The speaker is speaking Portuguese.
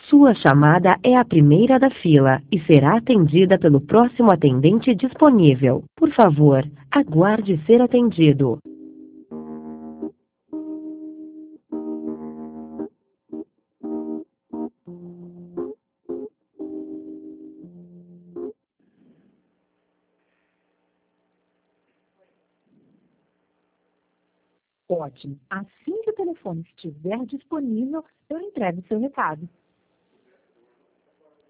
Sua chamada é a primeira da fila e será atendida pelo próximo atendente disponível. Por favor, aguarde ser atendido. Ótimo. Assim que o telefone estiver disponível, eu entrego o seu recado.